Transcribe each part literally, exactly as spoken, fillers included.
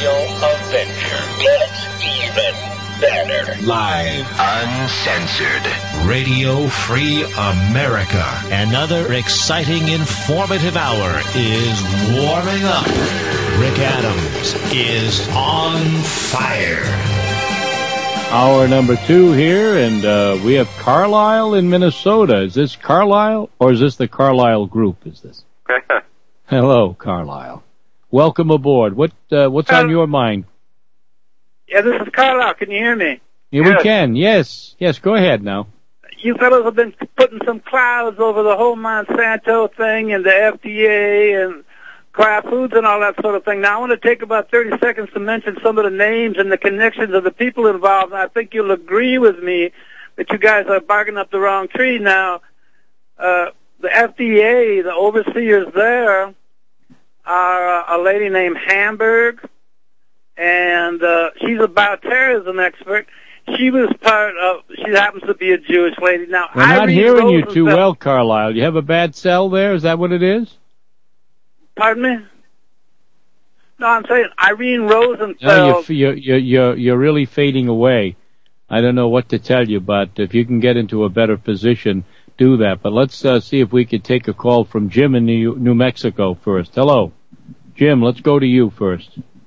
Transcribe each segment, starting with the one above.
Radio Avenger. Gets even better. Live. Uncensored. Radio Free America. Another exciting, informative hour is warming up. Rick Adams is on fire. Hour number two here, and uh, we have Carlisle in Minnesota. Is this Carlisle, or is this the Carlisle Group? Is this? Hello, Carlisle. Welcome aboard. What uh, What's on your mind? Yeah, this is Carlisle. Can you hear me? Yeah, yes. we can. Yes. Yes, go ahead now. You fellows have been putting some clouds over the whole Monsanto thing and the F D A and Kraft Foods and all that sort of thing. Now, I want to take about thirty seconds to mention some of the names and the connections of the people involved, and I think you'll agree with me that you guys are barking up the wrong tree. Now, uh, the F D A, the overseers there, are uh, a lady named Hamburg, and uh, she's a bioterrorism expert. She was part of, she happens to be a Jewish lady. Now, We're not Irene hearing you Rosenfeld, too well, Carlisle. You have a bad cell there? Is that what it is? Pardon me? No, I'm saying Irene Rosenfeld. No, you're, you're, you're, you're really fading away. I don't know what to tell you, but if you can get into a better position, do that. But let's uh, see if we could take a call from Jim in New, New Mexico first. Hello. Jim, let's go to you first.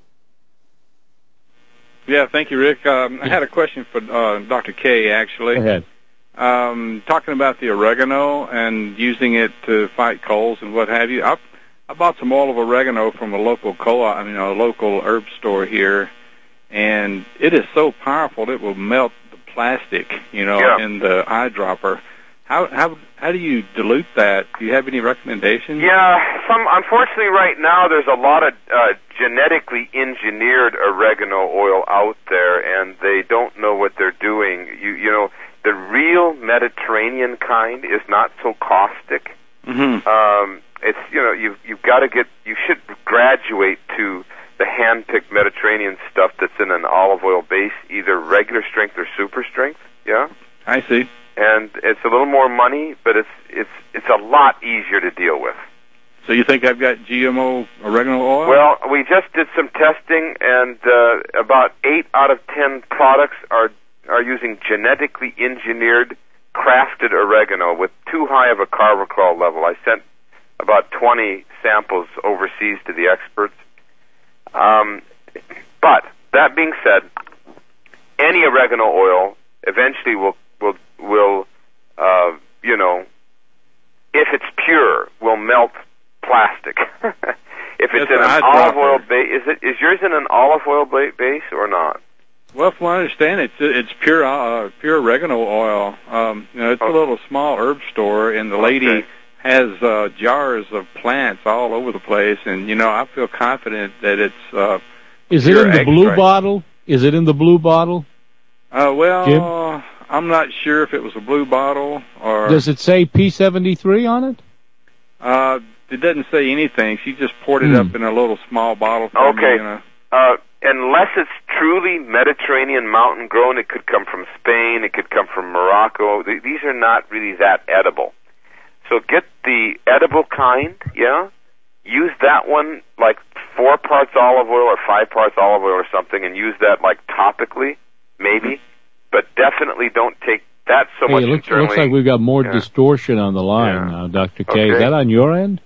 Yeah, thank you, Rick. Um, I had a question for uh, Doctor K, actually. Go ahead. Um, talking about the oregano and using it to fight colds and what have you. I, I bought some olive oregano from a local co-op, I mean, a local herb store here, and it is so powerful it will melt the plastic, you know, yeah. in the eyedropper. How how how do you dilute that? Do you have any recommendations? Yeah, some unfortunately right now there's a lot of uh, genetically engineered oregano oil out there, and they don't know what they're doing. You you know, the real Mediterranean kind is not so caustic. Mm-hmm. Um, it's you know you've you've got to get you should graduate to the hand-picked Mediterranean stuff that's in an olive oil base, either regular strength or super strength. Yeah, I see. And it's a little more money, but it's it's it's a lot easier to deal with. So you think I've got G M O oregano oil? Well, we just did some testing, and uh, about eight out of ten products are are using genetically engineered, crafted oregano with too high of a carbachol level. I sent about twenty samples overseas to the experts. Um, but that being said, any oregano oil eventually will will will uh, you know, if it's pure, will melt plastic. If it's Yes, in an I'd olive drop oil it. base, is it is yours in an olive oil ba- base or not? Well, from what I understand, it's it's pure uh, pure oregano oil. Um, you know, it's Okay. a little small herb store, and the lady Okay. has uh, jars of plants all over the place. And you know, I feel confident that it's. Uh, Is it pure in the blue extract. bottle? Is it in the blue bottle? Uh, well, Jim? I'm not sure if it was a blue bottle or. Does it say P seventy-three on it? Uh, it doesn't say anything. She just poured it Hmm. up in a little small bottle for me. Okay. You know. Uh, unless it's truly Mediterranean mountain grown, it could come from Spain, it could come from Morocco. Th- these are not really that edible. So get the edible kind, yeah? Use that one like four parts olive oil or five parts olive oil or something, and use that like topically, maybe. But definitely don't take that so Hey, much it looks, internally. looks like we've got more Yeah. distortion on the line Yeah. now, Doctor K. Okay. Is that on your end?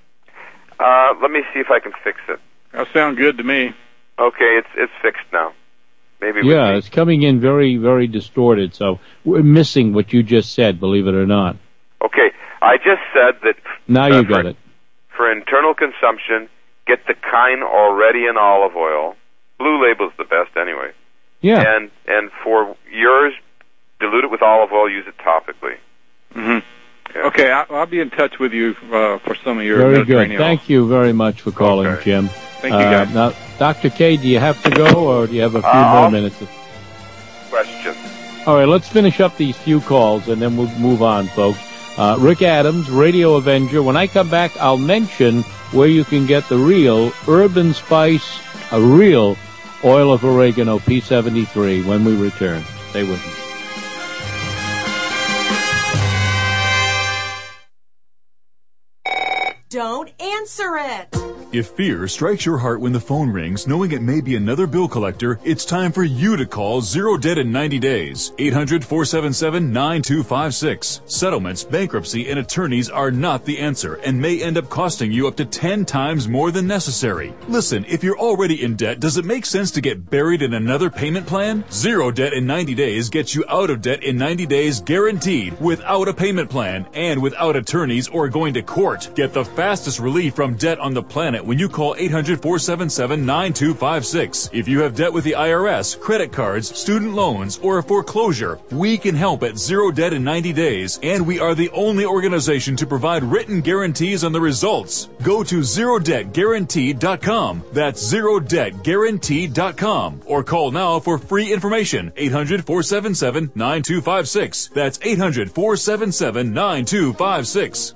Uh, let me see if I can fix it. That sounds good to me. Okay, it's it's fixed now. Maybe with Yeah, me. it's coming in very, very distorted, so we're missing what you just said, believe it or not. Okay, I just said that Now Uh, you for- got it. for internal consumption, get the kind already in olive oil. Blue Label's the best anyway. Yeah. And and for yours, dilute it with olive oil. Use it topically. Mm-hmm. Yeah. Okay, I, I'll be in touch with you uh, for some of your Very good. Mediterranean Thank you very much for calling, Okay. Jim. Thank you, Uh, guys. Now, Doctor K, do you have to go, or do you have a few Uh, more I'll- minutes? Question. All right, let's finish up these few calls, and then we'll move on, folks. Uh, Rick Adams, Radio Avenger. When I come back, I'll mention where you can get the real Urban Spice, a real oil of oregano, P seventy-three, when we return. Stay with me. Don't answer it. If fear strikes your heart when the phone rings, knowing it may be another bill collector, it's time for you to call Zero Debt in ninety days. eight hundred, four seven seven, nine two five six. Settlements, bankruptcy, and attorneys are not the answer and may end up costing you up to ten times more than necessary. Listen, if you're already in debt, does it make sense to get buried in another payment plan? Zero Debt in ninety days gets you out of debt in ninety days guaranteed, without a payment plan and without attorneys or going to court. Get the fastest relief from debt on the planet when you call eight hundred, four seven seven, nine two five six. If you have debt with the I R S, credit cards, student loans, or a foreclosure, we can help at Zero Debt in ninety days, and we are the only organization to provide written guarantees on the results. Go to zero debt guaranteed dot com. That's zero debt guaranteed dot com. Or call now for free information. eight hundred, four seven seven, nine two five six. That's eight hundred, four seven seven, nine two five six.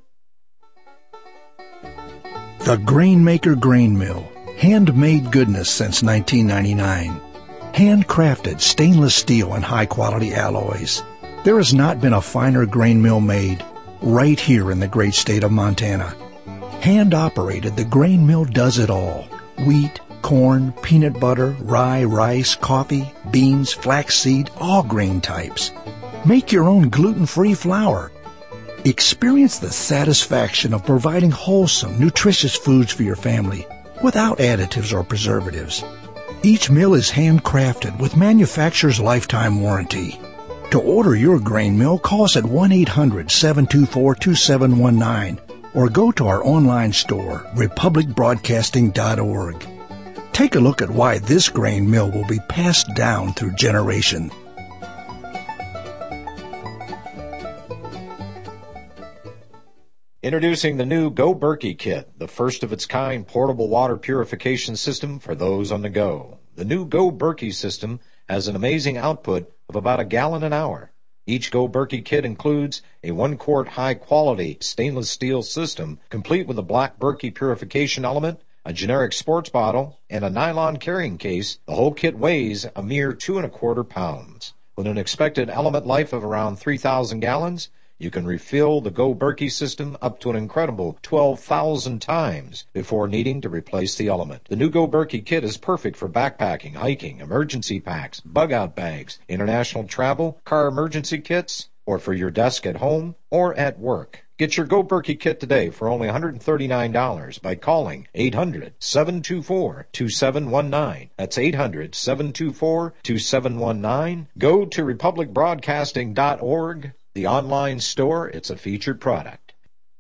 The Grainmaker Grain Mill. Handmade goodness since nineteen ninety-nine. Handcrafted stainless steel and high-quality alloys. There has not been a finer grain mill made right here in the great state of Montana. Hand-operated, the grain mill does it all. Wheat, corn, peanut butter, rye, rice, coffee, beans, flaxseed, all grain types. Make your own gluten-free flour. Experience the satisfaction of providing wholesome, nutritious foods for your family without additives or preservatives. Each mill is handcrafted with manufacturer's lifetime warranty. To order your grain mill, call us at one eight hundred, seven two four, two seven one nine or go to our online store, republic broadcasting dot org. Take a look at why this grain mill will be passed down through generations. Introducing the new Go Berkey Kit, the first of its kind portable water purification system for those on the go. The new Go Berkey system has an amazing output of about a gallon an hour. Each Go Berkey kit includes a one-quart high-quality stainless steel system, complete with a black Berkey purification element, a generic sports bottle, and a nylon carrying case. The whole kit weighs a mere two and a quarter pounds. With an expected element life of around three thousand gallons, you can refill the Go Berkey system up to an incredible twelve thousand times before needing to replace the element. The new Go Berkey kit is perfect for backpacking, hiking, emergency packs, bug-out bags, international travel, car emergency kits, or for your desk at home or at work. Get your Go Berkey kit today for only one hundred thirty-nine dollars by calling eight hundred, seven two four, two seven one nine. That's eight hundred, seven two four, two seven one nine. Go to republic broadcasting dot org. The online store, it's a featured product.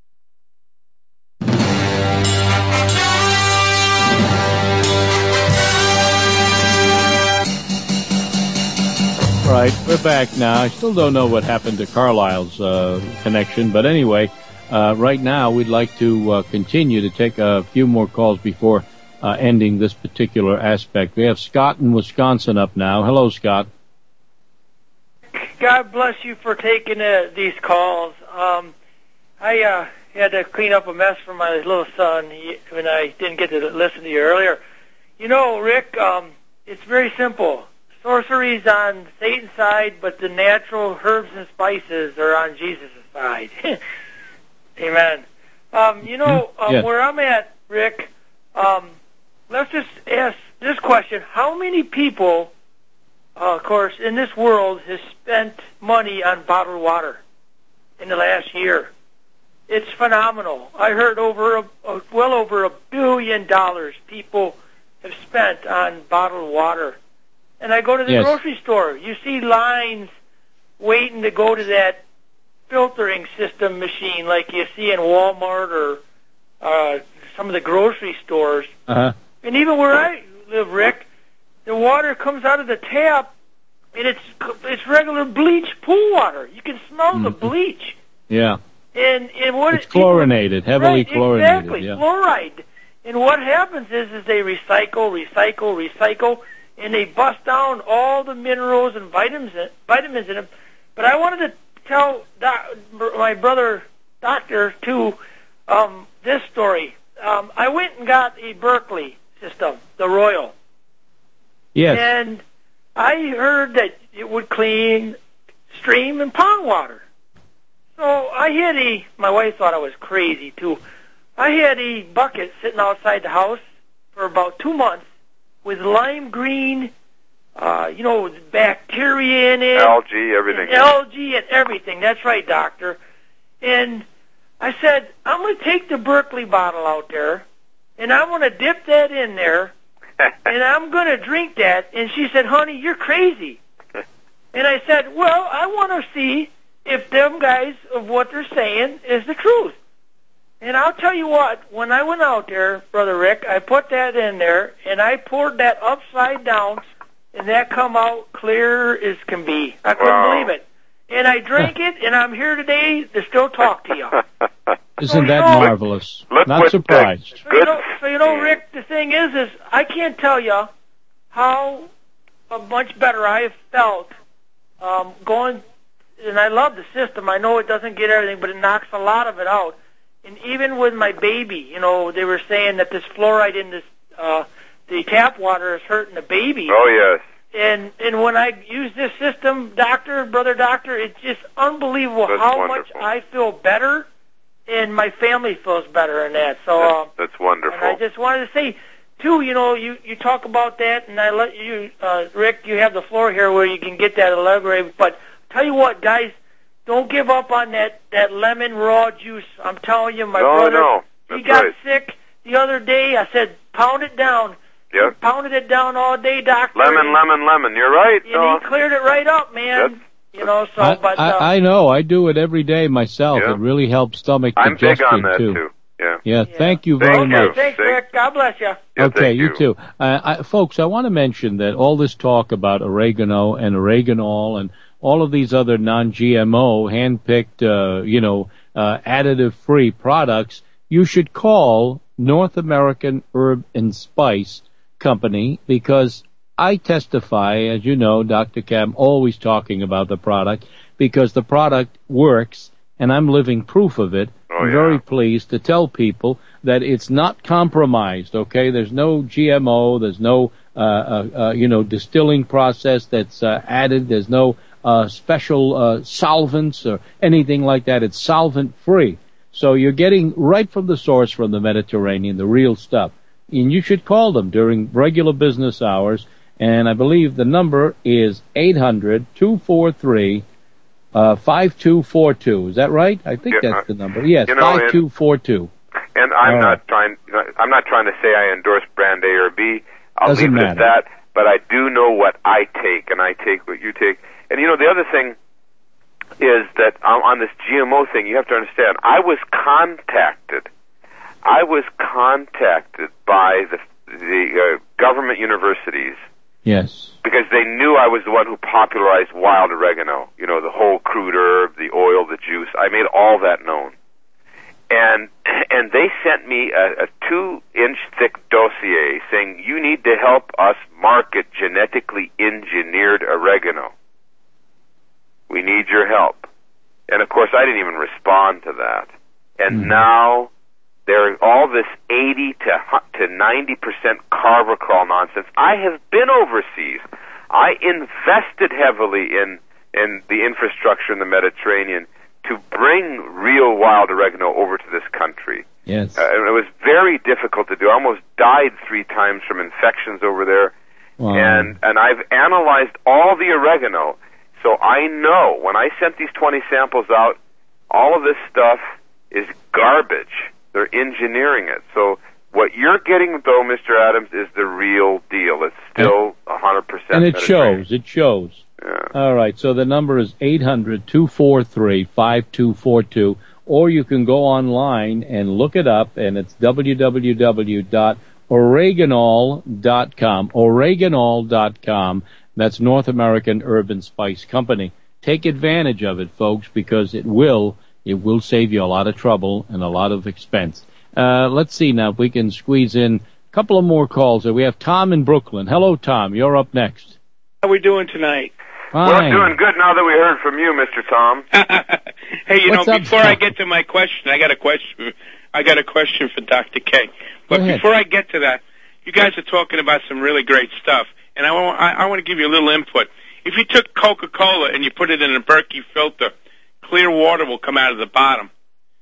All right, we're back now. I still don't know what happened to Carlisle's uh, connection, but anyway, uh, right now we'd like to uh, continue to take a few more calls before uh, ending this particular aspect. We have Scott in Wisconsin up now. Hello, Scott. God bless you for taking uh, these calls. Um, I uh, had to clean up a mess for my little son he, when I didn't get to listen to you earlier. You know, Rick, um, it's very simple. Sorcery's on Satan's side, but the natural herbs and spices are on Jesus' side. Amen. Um, you know, um, yeah. Where I'm at, Rick, um, let's just ask this question. How many people... Uh, of course, in this world, has spent money on bottled water in the last year. It's phenomenal. I heard over a, a, well over a billion dollars people have spent on bottled water. And I go to the yes. grocery store. You see lines waiting to go to that filtering system machine like you see in Walmart or uh, some of the grocery stores. Uh-huh. And even where I live, Rick, the water comes out of the tap, and it's it's regular bleach pool water. You can smell mm-hmm. the bleach. Yeah. And and what it's chlorinated, people, heavily right, chlorinated. Exactly, yeah. fluoride. And what happens is, is they recycle, recycle, recycle, and they bust down all the minerals and vitamins vitamins in them. But I wanted to tell doc, my brother doctor too um, this story. Um, I went and got a Berkeley system, the Royal. Yes. And I heard that it would clean stream and pond water. So I had a, my wife thought I was crazy too. I had a bucket sitting outside the house for about two months with lime green, uh, you know, bacteria in it. Algae, everything. And algae and everything. That's right, doctor. And I said, I'm going to take the Berkeley bottle out there, and I'm going to dip that in there, and I'm going to drink that. And she said, honey, you're crazy. And I said, well, I want to see if them guys of what they're saying is the truth. And I'll tell you what, when I went out there, Brother Rick, I put that in there, and I poured that upside down, and that come out clear as can be. I couldn't Wow. believe it. And I drank it, and I'm here today to still talk to you. Isn't that know, marvelous? look Not what surprised. So you, know, so you know, Rick, the thing is, is I can't tell you how uh, much better I have felt um, going, and I love the system. I know it doesn't get everything, but it knocks a lot of it out. And even with my baby, you know, they were saying that this fluoride in this, uh, the tap water is hurting the baby. Oh, yes. And and when I use this system, doctor, brother doctor, it's just unbelievable That's how wonderful. much I feel better, and my family feels better in that. So That's, um, that's wonderful. and I just wanted to say, too, you know, you, you talk about that, and I let you, uh, Rick, you have the floor here where you can get that Allegra. But tell you what, guys, don't give up on that, that lemon raw juice. I'm telling you, my no, brother, no. he That's got right. sick the other day. I said, pound it down. Yep. He pounded it down all day, doctor. Lemon, lemon, lemon. You're right. And No. he cleared it right up, man. That's- You know, so, I, but... Uh, I, I know. I do it every day myself. Yeah. It really helps stomach I'm big digestion, on that, too. too. Yeah. Yeah, Yeah. thank you very Thank much. you. Thanks, Thank- Rick. God bless you. Yeah, okay, thank you too. Uh, I, folks, I want to mention that all this talk about oregano and oreganol and all of these other non-G M O, hand-picked, uh, you know, uh, additive-free products, you should call North American Herb and Spice Company, because I testify, as you know, Doctor Cam, always talking about the product, because the product works, and I'm living proof of it. Oh, I'm yeah. very pleased to tell people that it's not compromised, okay? There's no G M O, there's no, uh, uh, uh you know, distilling process that's uh, added, there's no uh, special uh, solvents or anything like that. It's solvent-free. So you're getting right from the source from the Mediterranean, the real stuff. And you should call them during regular business hours, and I believe the number is eight hundred, two four three, five two four two. Is that right? I think Yeah, that's the number. Yes, you know, five two four two. And I'm All not right. trying. I'm not trying to say I endorse brand A or B. I'll Doesn't leave it at matter. that. But I do know what I take, and I take what you take. And you know, the other thing is that um, on this G M O thing, you have to understand. I was contacted. I was contacted by the the uh, government universities Yes. because they knew I was the one who popularized wild oregano. You know, the whole crude herb, the oil, the juice. I made all that known. And and they sent me a, a two-inch thick dossier saying, you need to help us market genetically engineered oregano. We need your help. And, of course, I didn't even respond to that. And Mhm. now there's all this eighty to ninety percent carvacrol nonsense. I have been overseas. I invested heavily in, in the infrastructure in the Mediterranean to bring real wild oregano over to this country. Yes. Uh, and it was very difficult to do. I almost died three times from infections over there. Wow. And and I've analyzed all the oregano, so I know when I sent these twenty samples out, all of this stuff is garbage. They're engineering it. So what you're getting, though, Mister Adams, is the real deal. It's still one hundred percent and it Mediterranean. shows. It shows. Yeah. All right. So the number is eight hundred, two four three, five two four two, or you can go online and look it up, and it's w w w dot oreganol dot com. oreganol dot com. That's North American Herb and Spice Company. Take advantage of it, folks, because it will it will save you a lot of trouble and a lot of expense. Uh, let's see now if we can squeeze in a couple of more calls. We have Tom in Brooklyn. Hello, Tom. You're up next. How we doing tonight? Well, Fine. doing good now that we heard from you, Mister Tom. Hey, you What's know, up, before Tom? I get to my question, I got a question. I got a question for Doctor K. But Go ahead. before I get to that, you guys are talking about some really great stuff, and I want, I, I want to give you a little input. If you took Coca-Cola and you put it in a Berkey filter, clear water will come out of the bottom.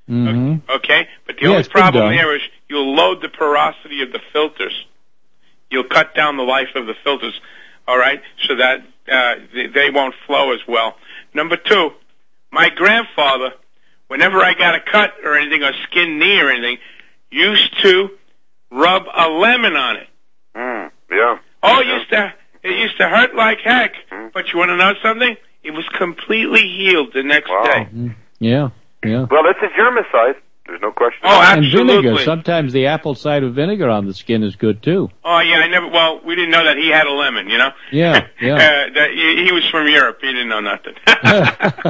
Mm-hmm. Okay? But the Yeah, only it's been problem done. there is you'll load the porosity of the filters. You'll cut down the life of the filters, all right, so that uh, they, they won't flow as well. Number two, my grandfather, whenever I got a cut or anything, or skin knee or anything, used to rub a lemon on it. Mm, yeah. Oh, it used to it used to hurt like heck. Mm. But you want to know something? It was completely healed the next wow. day. Mm-hmm. Yeah, yeah. Well, it's a germicide. There's no question. Oh, absolutely. And vinegar. Sometimes the apple cider vinegar on the skin is good too. Oh yeah, I never. Well, we didn't know that he had a lemon. You know. Yeah, yeah. uh, that he, he was from Europe. He didn't know nothing. uh,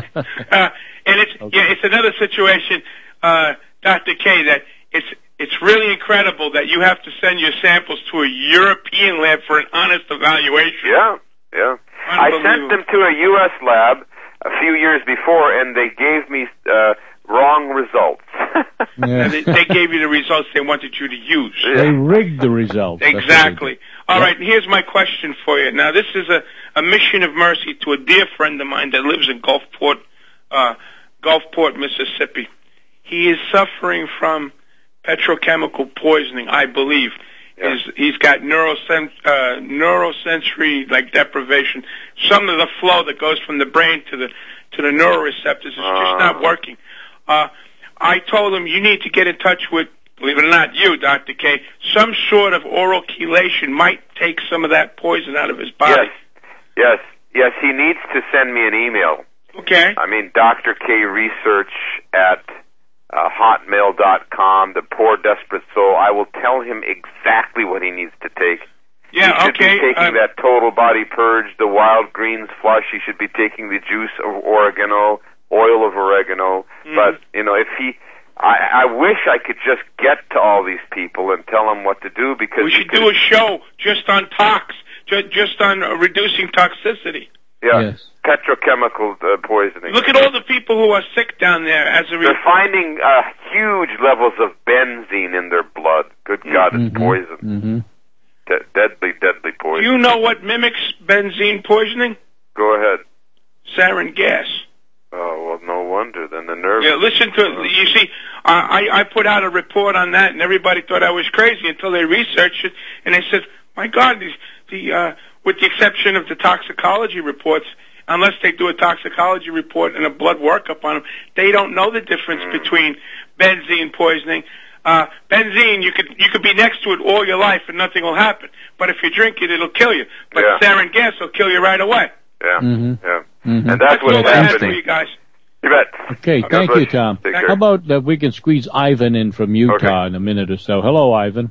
and it's okay. yeah, it's another situation, uh, Doctor K. That it's it's really incredible that you have to send your samples to a European lab for an honest evaluation. Yeah, yeah. I sent them to a U S lab a few years before, and they gave me uh, wrong results. Yeah. they, they gave you the results they wanted you to use. They rigged the results. Exactly. All yep. right, and here's my question for you. Now, this is a, a mission of mercy to a dear friend of mine that lives in Gulfport, uh, Gulfport, Mississippi. He is suffering from petrochemical poisoning, I believe. Yeah. He's, he's got neurosen- uh, neurosensory like deprivation. Some of the flow that goes from the brain to the to the neuroreceptors is uh. just not working. Uh, I told him you need to get in touch with, believe it or not, you, Doctor K. Some sort of oral chelation might take some of that poison out of his body. Yes, yes, yes. He needs to send me an email. Okay. I mean, Doctor K Research at uh, hotmail dot com. The poor desperate soul. I will tell him exactly what he needs to take. Yeah. He should okay. be taking um, that total body purge, the wild greens flush. He should be taking the juice of oregano. Oil of oregano, mm. but you know, if he, I, I wish I could just get to all these people and tell them what to do because we should could, do a show just on tox, just, just on uh, reducing toxicity. Yeah, yes. petrochemical uh, poisoning. Look at all the people who are sick down there. As a re- they're finding uh, huge levels of benzene in their blood. Good mm. God, mm-hmm. it's poison. Mm-hmm. De- deadly, deadly poison. Do you know what mimics benzene poisoning? Go ahead. Sarin gas. Oh, well, no wonder. Then the nerve... Yeah, listen to it. You see, I, I put out a report on that, and everybody thought I was crazy until they researched it, and they said, my God, these, the, uh, with the exception of the toxicology reports, unless they do a toxicology report and a blood workup on them, they don't know the difference mm. between benzene poisoning. Uh, benzene, you could you could be next to it all your life and nothing will happen. But if you drink it, it'll kill you. But yeah. sarin gas will kill you right away. Yeah, mm-hmm. yeah. Mm-hmm. And that's what's all I had happening. for you guys. You bet. Okay, God thank bless you, Tom. Take How care. about uh, we can squeeze Ivan in from Utah Okay. in a minute or so? Hello, Ivan.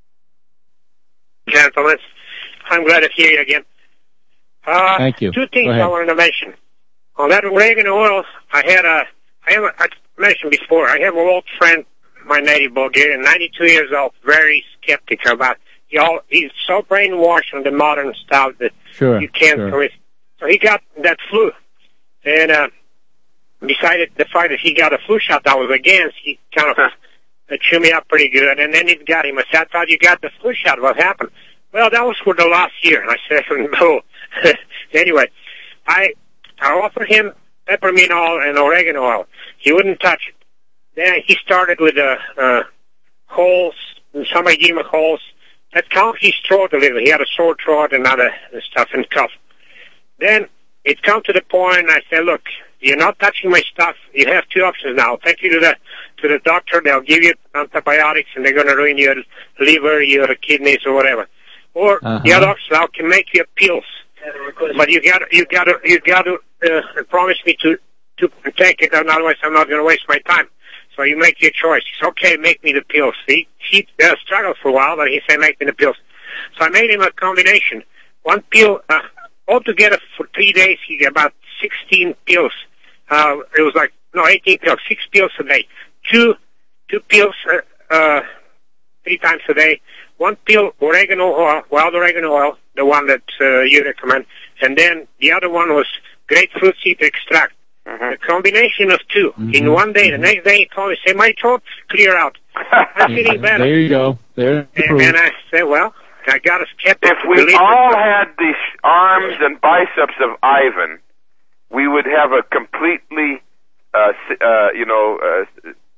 Gentlemen, I'm glad to hear you again. Uh, Thank you. Two things Go ahead. I wanted to mention. On that oregano oil, I had a, I have a, I mentioned before, I have an old friend, my native Bulgarian, ninety-two years old, very skeptical about, he all, he's so brainwashed on the modern stuff that Sure, you can't sure. commit. So he got that flu, and uh, decided the fact that he got a flu shot that I was against, he kind of uh, chewed me up pretty good, and then it got him. I said, I thought you got the flu shot. What happened? Well, that was for the last year. And I said, no. Anyway, I I offered him peppermint oil and oregano oil. He wouldn't touch it. Then he started with the uh, uh, holes, and somebody gave him holes. That calmed his throat a little. He had a sore throat and other stuff and cough. Then it come to the point, I said, look, you're not touching my stuff. You have two options now. Take you to the to the doctor. They'll give you antibiotics, and they're going to ruin your liver, your kidneys, or whatever. Or uh-huh. the other option, I can make you pills. But you got you got to you got to uh, promise me to to take it, and otherwise I'm not going to waste my time. So you make your choice. He said, okay, make me the pills. He he uh, struggled for a while, but he said, make me the pills. So I made him a combination. One pill uh, altogether for three days. He got about sixteen pills. Uh, it was like no eighteen pills, six pills a day. Two two pills uh, uh, three times a day. One pill oregano oil, wild oregano oil, the one that uh, you recommend, and then the other one was grapefruit seed extract. Mm-hmm. A combination of two mm-hmm. in one day. The next day he called me, say, my throat clear out. I'm feeling better. There you go. There. And, and I said, well, I got a skeptic. If we all had the sh- arms and biceps of Ivan, we would have a completely, uh, uh, you know, uh,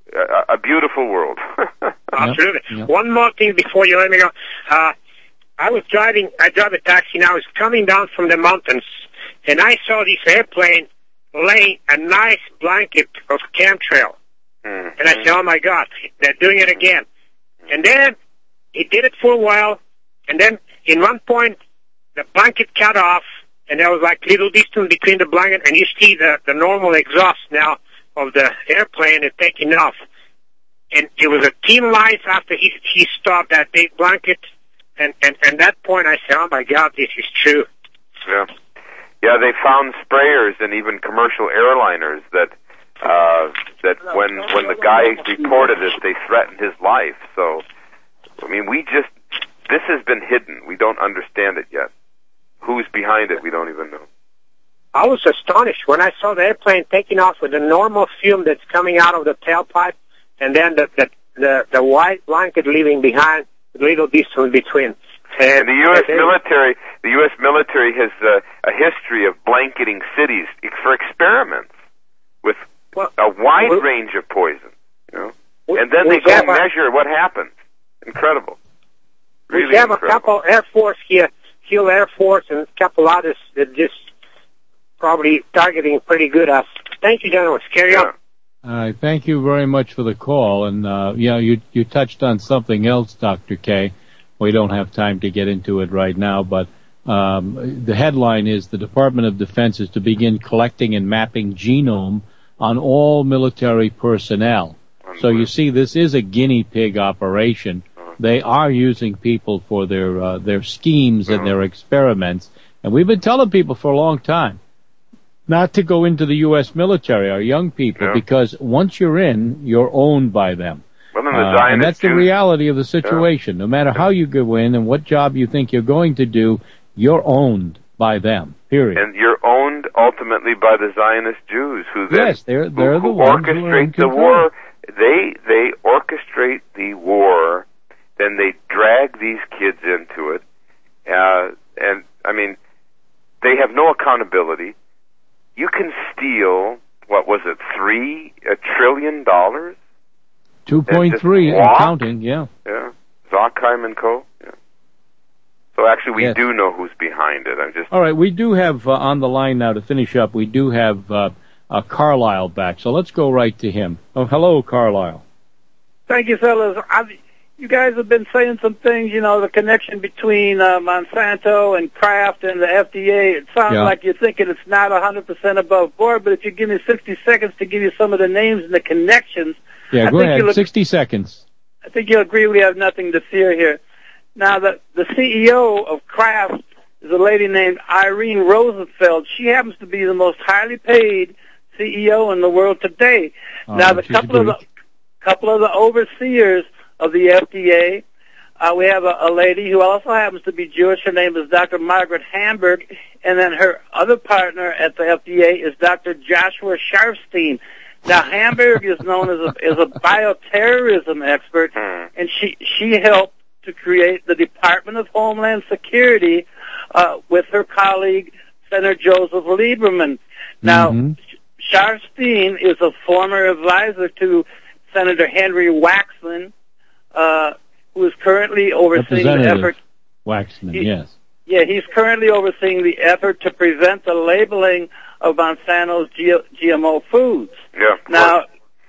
a, a beautiful world. Absolutely. Yep. Yep. One more thing before you let me go. Uh, I was driving, I drive a taxi now. I was coming down from the mountains, and I saw this airplane laying a nice blanket of chemtrail. Mm-hmm. And I said, oh my God, they're doing it again. And then he did it for a while, and then in one point, the blanket cut off, and there was like little distance between the blanket, and you see the, the normal exhaust now of the airplane is taking off. And it was a thin light after he, he stopped that big blanket, and, and, and that point I said, oh my God, this is true. Yeah. Yeah, they found sprayers and even commercial airliners that uh, that when when the guy reported it, they threatened his life. So, I mean, we just, this has been hidden. We don't understand it yet. Who's behind it, we don't even know. I was astonished when I saw the airplane taking off with the normal fume that's coming out of the tailpipe, and then the the, the, the white blanket leaving behind, the little distance between. And, and the U S military, the U S military has uh, a history of blanketing cities for experiments with well, a wide well, range of poison, you know. We, and then they go have measure what happens. Incredible. Really we have incredible. a couple Air Force here, Hill Air Force, and a couple others that just probably targeting pretty good us. Thank you, gentlemen. Carry yeah. on. All right, thank you very much for the call. And, uh, yeah, you, you touched on something else, Doctor K. We don't have time to get into it right now, but um, the headline is the Department of Defense is to begin collecting and mapping genome on all military personnel. So you see, this is a guinea pig operation. They are using people for their uh, their schemes and their experiments. And we've been telling people for a long time not to go into the U S military, our young people, yeah. because once you're in, you're owned by them. Well, then the Uh, and that's the Jews, reality of the situation. yeah. No matter how you go in and what job you think you're going to do, you're owned by them, period. And you're owned ultimately by the Zionist Jews, who then Yes, they're, they're who, the who ones who are in orchestrate the control. war. They they orchestrate the war, then they drag these kids into it, uh, and I mean, they have no accountability. You can steal, what was it, three a trillion dollars? two point three and walk? counting, yeah. Yeah, Zockheim and Co. Yeah. So actually, we Yes. do know who's behind it. I'm just All right, we do have uh, on the line now to finish up. We do have uh, uh, Carlisle back, so let's go right to him. Oh, hello, Carlisle. Thank you, fellas. I've, you guys have been saying some things, you know, the connection between uh, Monsanto and Kraft and the F D A. It sounds Yeah. like you're thinking it's not one hundred percent above board, but if you give me sixty seconds to give you some of the names and the connections, Yeah, I go think ahead. you'll- sixty seconds. I think you'll agree we have nothing to fear here. Now, the, the C E O of Kraft is a lady named Irene Rosenfeld. She happens to be the most highly paid C E O in the world today. Oh, now, the she's a couple of the Greek. couple of the overseers of the F D A, uh, we have a, a lady who also happens to be Jewish. Her name is Doctor Margaret Hamburg, and then her other partner at the F D A is Doctor Joshua Sharfstein. Now, Hamburg is known as a, as a bioterrorism expert, and she she helped to create the Department of Homeland Security uh, with her colleague Senator Joseph Lieberman. Now, Mm-hmm. Sharfstein is a former advisor to Senator Henry Waxman, uh, who is currently overseeing the Representative effort. Waxman, He- yes. Yeah, he's currently overseeing the effort to prevent the labeling of Monsanto's G- GMO foods. yeah. Now,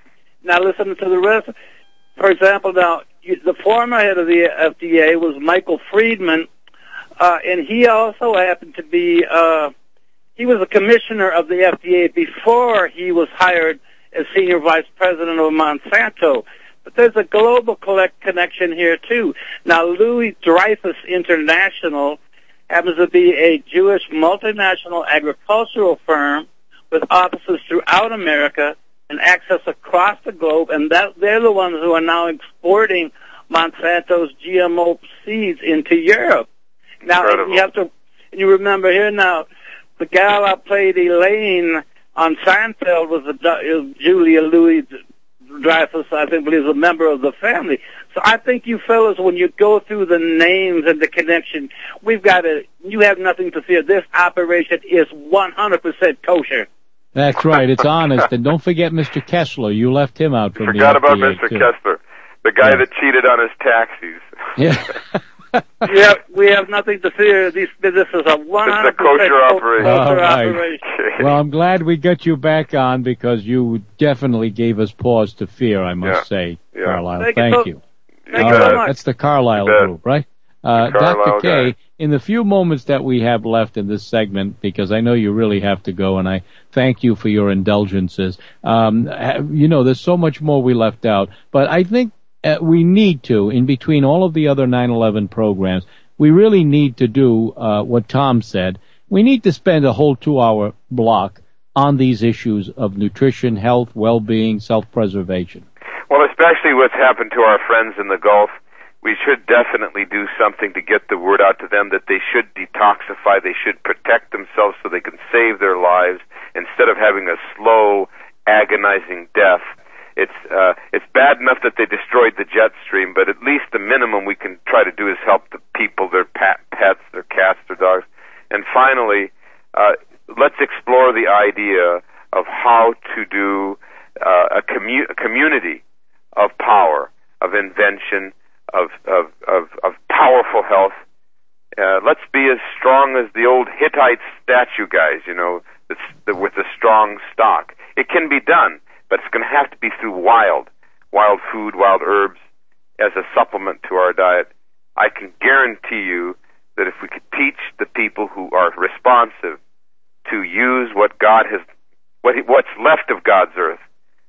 now listen to the rest. For example, now you, the former head of the F D A was Michael Friedman, uh, and he also happened to be uh, he was a commissioner of the F D A before he was hired as senior vice president of Monsanto. But there's a global collect connection here too. Now, Louis Dreyfus International happens to be a Jewish multinational agricultural firm with offices throughout America and access across the globe, and that they're the ones who are now exporting Monsanto's G M O seeds into Europe. Now, Incredible. you have to, you remember here now, the gal I played Elaine on Seinfeld was a, Julia Louis Dreyfus, I think, but he's a member of the family. So I think you fellas, when you go through the names and the connection, we've got to, you have nothing to fear. This operation is one hundred percent kosher. That's right. It's honest. And don't forget Mister Kessler. You left him out from the Forgot about F D A, Mister too. Kessler, the guy Yeah. that cheated on his taxis. Yeah. Yeah, we have nothing to fear. These businesses are one hundred percent It's a kosher operation. All right. operation. Well, I'm glad we got you back on because you definitely gave us pause to fear, I must Yeah. say, Yeah. Carlisle. Thank you Thank so- you. Thank All you so right. much. That's the Carlisle You bet. group, right? Uh, The Carlisle Doctor K, guy. in the few moments that we have left in this segment, because I know you really have to go, and I thank you for your indulgences. Um, ha- you know, there's so much more we left out, but I think uh, we need to, in between all of the other nine eleven programs, we really need to do uh, what Tom said. We need to spend a whole two-hour block on these issues of nutrition, health, well-being, self-preservation. Well, especially what's happened to our friends in the Gulf, we should definitely do something to get the word out to them that they should detoxify, they should protect themselves so they can save their lives instead of having a slow, agonizing death. It's uh, it's bad enough that they destroyed the jet stream, but at least the minimum we can try to do is help the people, their pet, pets, their cats, their dogs. And finally, uh, let's explore the idea of how to do uh, a, commu- a community of power, of invention, of of of, of powerful health. Uh, let's be as strong as the old Hittite statue guys, you know, that's, the, with the strong stock. It can be done, but it's going to have to be through wild, wild food, wild herbs, as a supplement to our diet. I can guarantee you that if we could teach the people who are responsive to use what God has, what he, what's left of God's earth,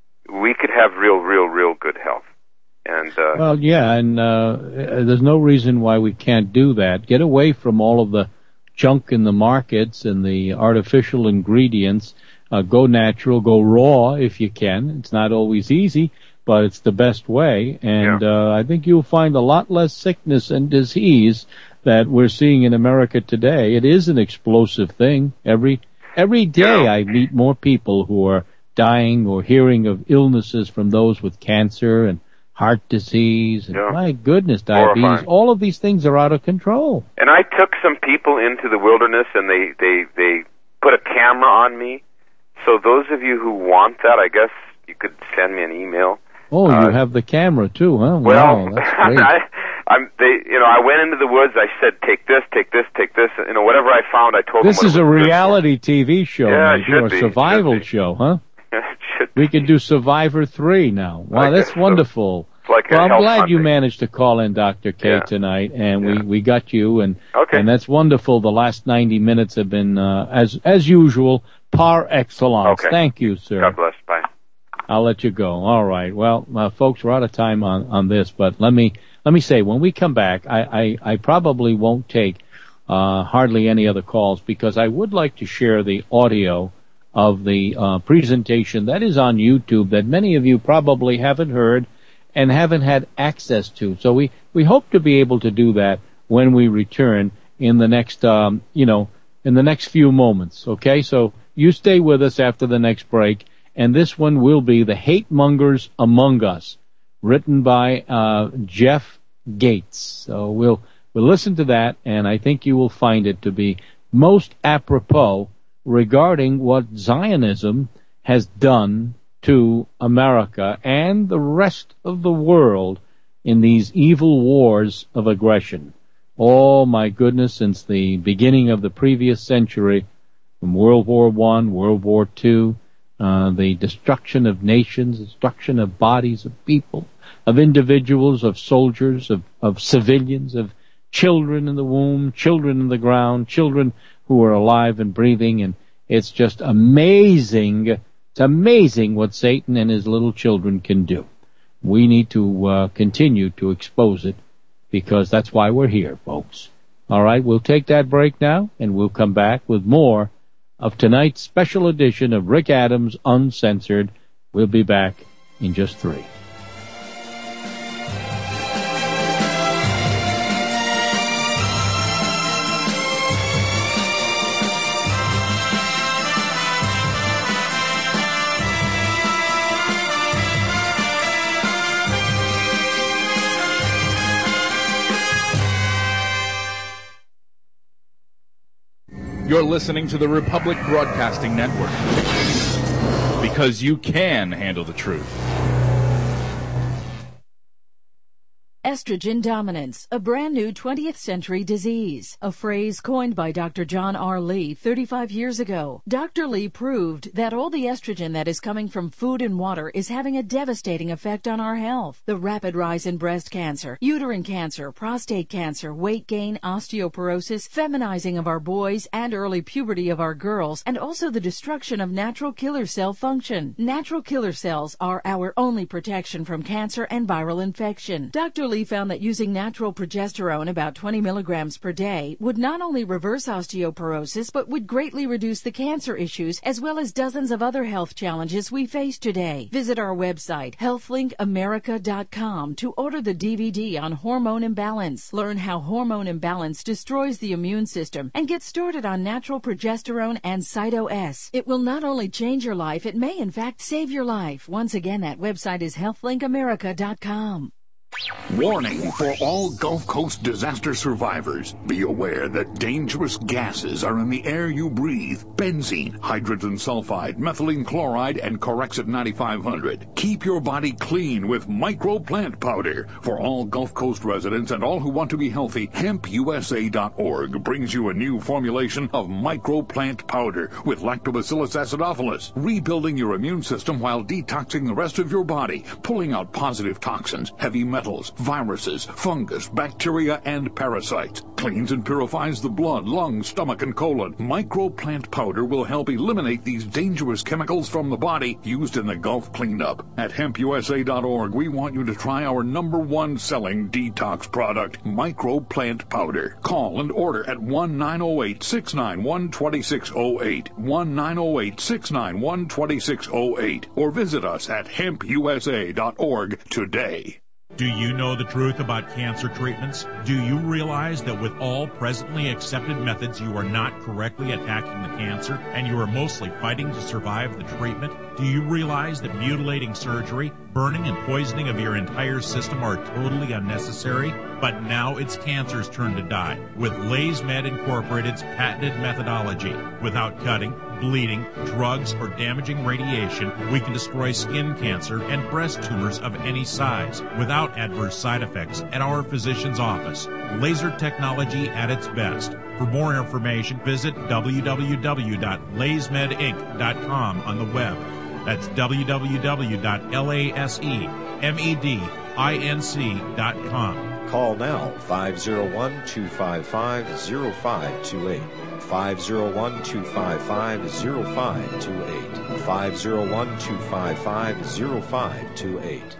we could have real, real, real good health. And uh, Well, yeah, and uh, there's no reason why we can't do that. Get away from all of the junk in the markets and the artificial ingredients. Uh, go natural, go raw if you can. It's not always easy, but it's the best way. And Yeah. uh, I think you'll find a lot less sickness and disease that we're seeing in America today. It is an explosive thing. Every every day I meet more people who are dying or hearing of illnesses from those with cancer and heart disease, and Yeah. my goodness, diabetes. Horrifying. All of these things are out of control. And I took some people into the wilderness, and they, they, they put a camera on me. So those of you who want that, I guess you could send me an email. Oh, Uh, you have the camera too, huh? Well, Wow, that's great. I, I'm, they, you know, I went into the woods. I said, "Take this, take this, take this." You know, whatever I found, I told This them. what is it a was good for. reality T V show, Yeah, it maybe, should or a be, survival should be. show, huh? It should We could do Survivor three now. Wow, I that's guess so. wonderful. It's like a Well, I'm health glad you hunting. managed to call in, Doctor K, Yeah. tonight, and Yeah. we, we got you, and Okay. and that's wonderful. The last ninety minutes have been, uh, as as usual, par excellence. Okay. Thank you, sir. God bless. Bye. I'll let you go. All right. Well, uh, folks, we're out of time on, on this, but let me let me say, when we come back, I, I, I probably won't take uh, hardly any other calls because I would like to share the audio of the uh, presentation that is on YouTube that many of you probably haven't heard and haven't had access to. So we, we hope to be able to do that when we return in the next, um, you know, in the next few moments. Okay, so you stay with us after the next break, and this one will be The Hate Mongers Among Us, written by uh, Jeff Gates. So we'll we'll listen to that, and I think you will find it to be most apropos regarding what Zionism has done to America and the rest of the world in these evil wars of aggression. Oh my goodness, since the beginning of the previous century, from World War One, World War Two, uh, the destruction of nations, destruction of bodies of people, of individuals, of soldiers, of, of civilians, of children in the womb, children in the ground, children who are alive and breathing, and it's just amazing. It's amazing what Satan and his little children can do. We need to uh, continue to expose it, because that's why we're here, folks. All right, we'll take that break now, and we'll come back with more of tonight's special edition of Rick Adams Uncensored. We'll be back in just three. You're listening to the Republic Broadcasting Network. because you can handle the truth. Estrogen dominance, a brand new twentieth century disease, a phrase coined by Doctor John R. Lee thirty-five years ago. Doctor Lee proved that all the estrogen that is coming from food and water is having a devastating effect on our health. The rapid rise in breast cancer, uterine cancer, prostate cancer, weight gain, osteoporosis, feminizing of our boys, and early puberty of our girls, and also the destruction of natural killer cell function. Natural killer cells are our only protection from cancer and viral infection. Doctor Lee found that using natural progesterone, about twenty milligrams per day, would not only reverse osteoporosis, but would greatly reduce the cancer issues as well as dozens of other health challenges we face today. Visit our website, health link america dot com, to order the D V D on hormone imbalance. Learn how hormone imbalance destroys the immune system and get started on natural progesterone and Cyto-S. It will not only change your life, it may in fact save your life. Once again, that website is health link america dot com. Warning for all Gulf Coast disaster survivors. Be aware that dangerous gases are in the air you breathe. Benzene, hydrogen sulfide, methylene chloride, and Corexit ninety-five hundred. Keep your body clean with Micro Plant Powder. For all Gulf Coast residents and all who want to be healthy, hemp U S A dot org brings you a new formulation of Micro Plant Powder with Lactobacillus acidophilus, rebuilding your immune system while detoxing the rest of your body, pulling out positive toxins, heavy metals, metals, viruses, fungus, bacteria, and parasites. Cleans and purifies the blood, lungs, stomach, and colon. Micro Plant Powder will help eliminate these dangerous chemicals from the body used in the Gulf cleanup. At hemp U S A dot org, we want you to try our number one selling detox product, Micro Plant Powder. Call and order at one nine zero eight, six nine one, two six zero eight, one nine zero eight, six nine one, two six zero eight, or visit us at hemp U S A dot org today. Do you know the truth about cancer treatments? Do you realize that with all presently accepted methods, you are not correctly attacking the cancer and you are mostly fighting to survive the treatment? Do you realize that mutilating surgery, burning and poisoning of your entire system are totally unnecessary? But now it's cancer's turn to die with LaysMed Incorporated's patented methodology. Without cutting, bleeding, drugs, or damaging radiation, we can destroy skin cancer and breast tumors of any size without adverse side effects at our physician's office. Laser technology at its best. For more information, visit w w w dot lays med inc dot com on the web. That's w w w dot lays med dot com. Call now, five oh one, two five five, oh five two eight. five oh one, two five five, oh five two eight. five oh one, two five five, oh five two eight.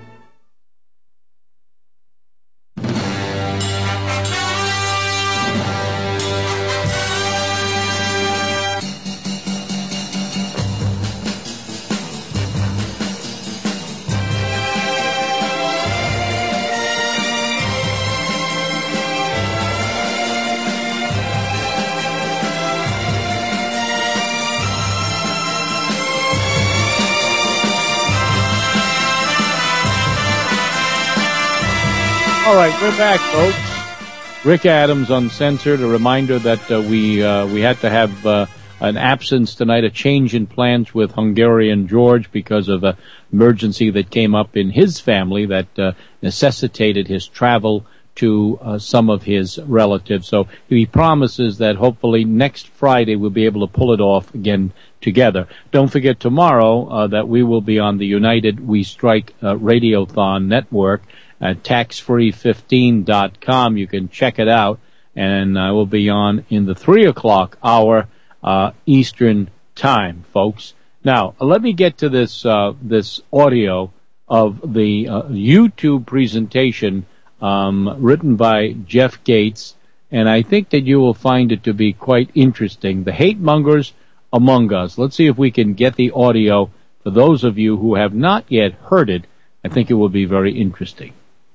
All right, we're back, folks. Rick Adams, Uncensored. A reminder that uh, we uh, we had to have uh, an absence tonight, a change in plans with Hungarian George because of an emergency that came up in his family that uh, necessitated his travel to uh, some of his relatives. So he promises that hopefully next Friday we'll be able to pull it off again together. Don't forget tomorrow uh, that we will be on the United We Strike uh, Radiothon Network at tax free fifteen dot com. You can check it out, and I will be on in the three o'clock hour uh, Eastern Time, folks. Now, let me get to this uh, this audio of the uh, YouTube presentation um, written by Jeff Gates, and I think that you will find it to be quite interesting. The hate mongers among us. Let's see if we can get the audio for those of you who have not yet heard it. I think it will be very interesting.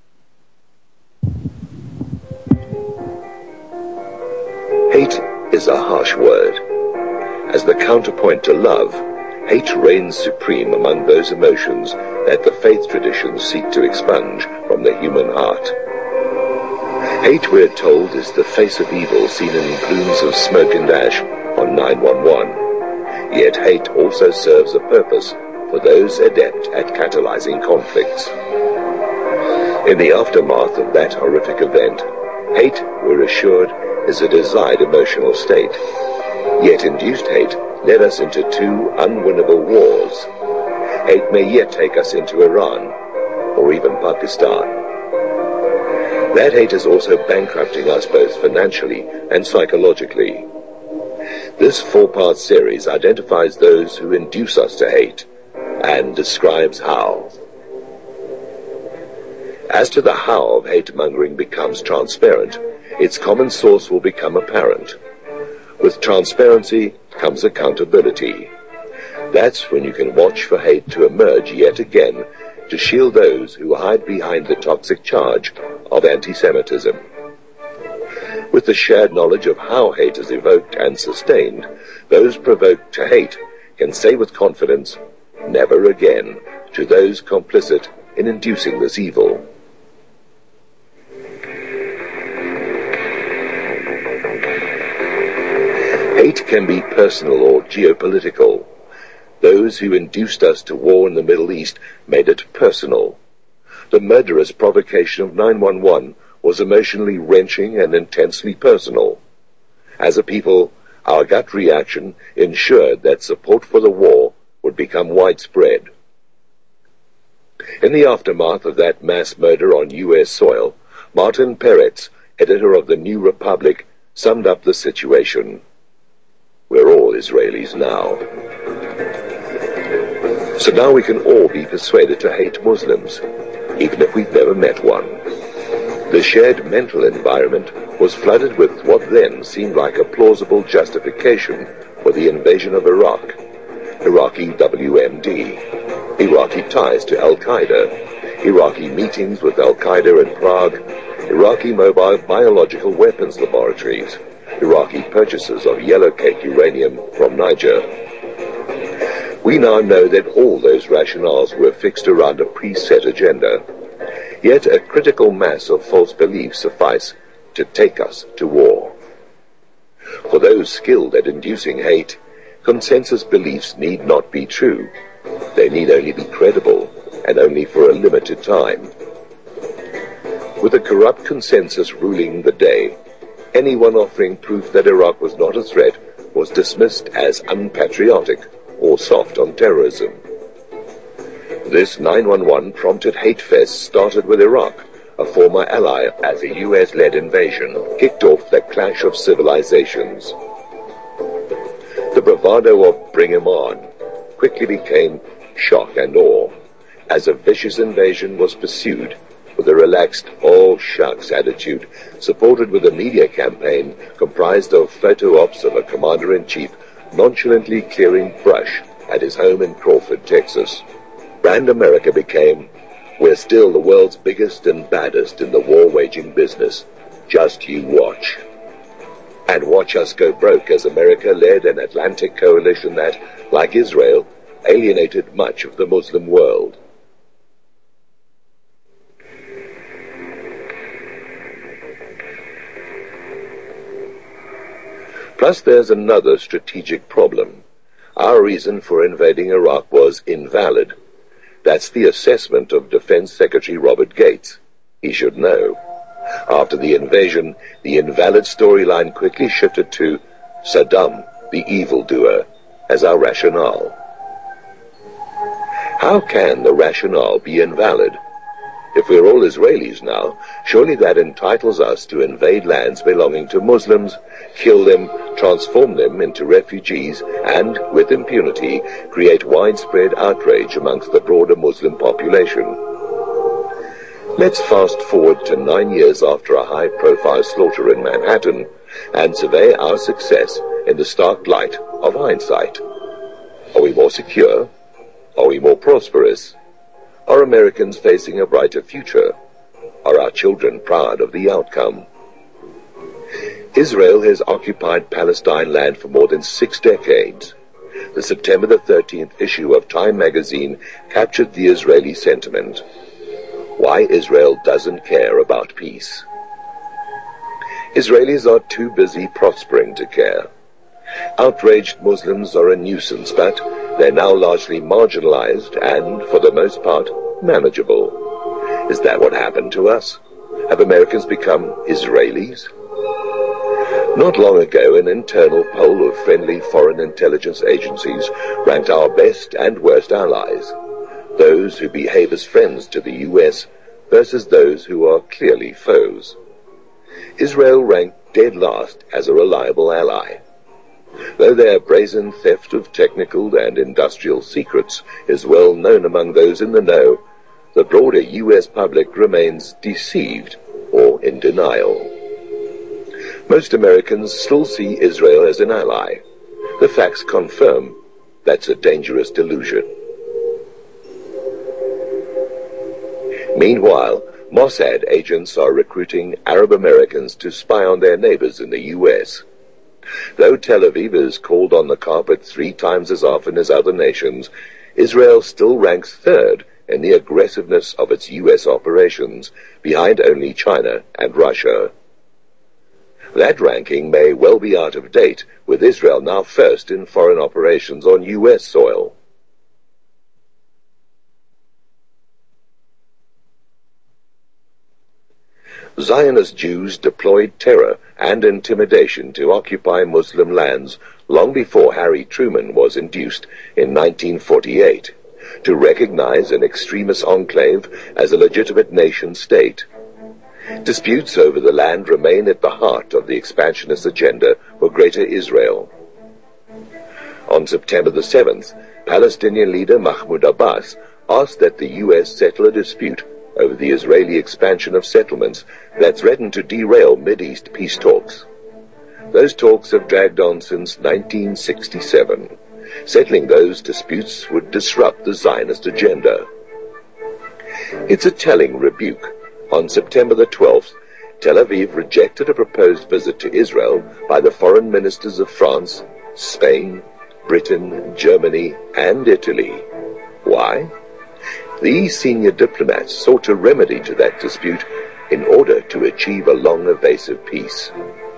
Hate is a harsh word. As the counterpoint to love, hate reigns supreme among those emotions that the faith traditions seek to expunge from the human heart. Hate, we're told, is the face of evil seen in plumes of smoke and ash on nine one one. Yet hate also serves a purpose for those adept at catalyzing conflicts. In the aftermath of that horrific event, hate, we're assured, is a desired emotional state. Yet induced hate led us into two unwinnable wars. Hate may yet take us into Iran, or even Pakistan. That hate is also bankrupting us both financially and psychologically. This four-part series identifies those who induce us to hate, and describes how. As to the how of hate-mongering becomes transparent, its common source will become apparent. With transparency comes accountability. That's when you can watch for hate to emerge yet again to shield those who hide behind the toxic charge of anti-Semitism. With the shared knowledge of how hate is evoked and sustained, those provoked to hate can say with confidence, never again, to those complicit in inducing this evil. Hate can be personal or geopolitical. Those who induced us to war in the Middle East made it personal. The murderous provocation of nine one one was emotionally wrenching and intensely personal. As a people, our gut reaction ensured that support for the war would become widespread. In the aftermath of that mass murder on U S soil, Martin Peretz, editor of the New Republic, summed up the situation. We're all Israelis now. So now we can all be persuaded to hate Muslims, even if we've never met one. The shared mental environment was flooded with what then seemed like a plausible justification for the invasion of Iraq. Iraqi W M D, Iraqi ties to Al-Qaeda, Iraqi meetings with Al-Qaeda in Prague, Iraqi mobile biological weapons laboratories, Iraqi purchases of yellow cake uranium from Niger. We now know that all those rationales were fixed around a preset agenda. Yet a critical mass of false beliefs suffice to take us to war. For those skilled at inducing hate, consensus beliefs need not be true. They need only be credible, and only for a limited time. With a corrupt consensus ruling the day, anyone offering proof that Iraq was not a threat was dismissed as unpatriotic or soft on terrorism. This nine one one prompted hate fest started with Iraq, a former ally, as a U S-led invasion kicked off the clash of civilizations. The bravado of "bring him on" quickly became shock and awe, as a vicious invasion was pursued with a relaxed "all shucks" attitude, supported with a media campaign comprised of photo ops of a commander-in-chief nonchalantly clearing brush at his home in Crawford, Texas. Brand America became, "We're still the world's biggest and baddest in the war-waging business. Just you watch." And watch us go broke as America led an Atlantic coalition that, like Israel, alienated much of the Muslim world. Plus there's another strategic problem. Our reason for invading Iraq was invalid. That's the assessment of Defense Secretary Robert Gates. He should know. After the invasion, the invalid storyline quickly shifted to Saddam, the evildoer, as our rationale. How can the rationale be invalid? If we're all Israelis now, surely that entitles us to invade lands belonging to Muslims, kill them, transform them into refugees, and, with impunity, create widespread outrage amongst the broader Muslim population. Let's fast forward to nine years after a high-profile slaughter in Manhattan and survey our success in the stark light of hindsight. Are we more secure? Are we more prosperous? Are Americans facing a brighter future? Are our children proud of the outcome? Israel has occupied Palestine land for more than six decades. The September the thirteenth issue of Time magazine captured the Israeli sentiment. Why Israel doesn't care about peace. Israelis are too busy prospering to care. Outraged Muslims are a nuisance, but they're now largely marginalized and, for the most part, manageable. Is that what happened to us? Have Americans become Israelis? Not long ago, an internal poll of friendly foreign intelligence agencies ranked our best and worst allies, those who behave as friends to the U S versus those who are clearly foes. Israel ranked dead last as a reliable ally. Though their brazen theft of technical and industrial secrets is well known among those in the know, the broader U S public remains deceived or in denial. Most Americans still see Israel as an ally. The facts confirm that's a dangerous delusion. Meanwhile, Mossad agents are recruiting Arab Americans to spy on their neighbors in the U S. Though Tel Aviv is called on the carpet three times as often as other nations, Israel still ranks third in the aggressiveness of its U S operations, behind only China and Russia. That ranking may well be out of date, with Israel now first in foreign operations on U S soil. Zionist Jews deployed terror and intimidation to occupy Muslim lands long before Harry Truman was induced in nineteen forty-eight to recognize an extremist enclave as a legitimate nation-state. Disputes over the land remain at the heart of the expansionist agenda for Greater Israel. On September the seventh, Palestinian leader Mahmoud Abbas asked that the U S settle a dispute over the Israeli expansion of settlements that threatened to derail Mideast peace talks. Those talks have dragged on since nineteen sixty-seven. Settling those disputes would disrupt the Zionist agenda. It's a telling rebuke. On September the twelfth, Tel Aviv rejected a proposed visit to Israel by the foreign ministers of France, Spain, Britain, Germany, and Italy. Why? These senior diplomats sought a remedy to that dispute in order to achieve a long evasive peace.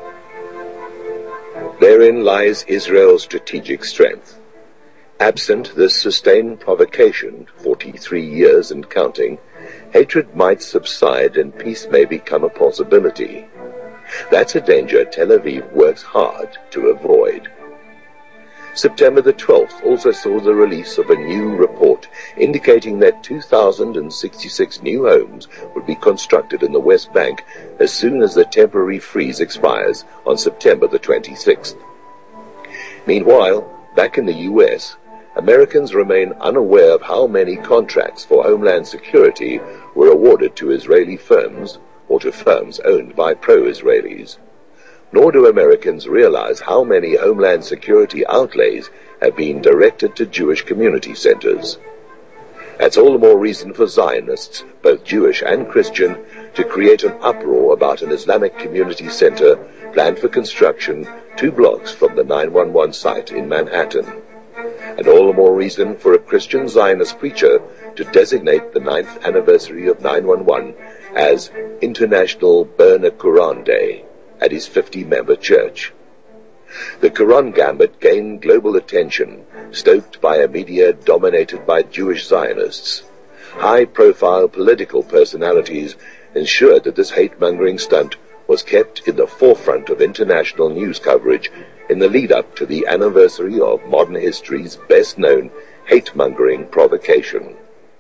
Therein lies Israel's strategic strength. Absent this sustained provocation, forty-three years and counting, hatred might subside and peace may become a possibility. That's a danger Tel Aviv works hard to avoid. September the twelfth also saw the release of a new report indicating that two thousand sixty-six new homes would be constructed in the West Bank as soon as the temporary freeze expires on September the twenty-sixth. Meanwhile, back in the U S, Americans remain unaware of how many contracts for homeland security were awarded to Israeli firms or to firms owned by pro-Israelis. Nor do Americans realize how many homeland security outlays have been directed to Jewish community centers. That's all the more reason for Zionists, both Jewish and Christian, to create an uproar about an Islamic community center planned for construction two blocks from the nine one one site in Manhattan. And all the more reason for a Christian Zionist preacher to designate the ninth anniversary of nine one one as International Burn a Quran Day at his fifty-member church. The Quran gambit gained global attention, stoked by a media dominated by Jewish Zionists. High-profile political personalities ensured that this hate-mongering stunt was kept in the forefront of international news coverage in the lead-up to the anniversary of modern history's best-known hate-mongering provocation.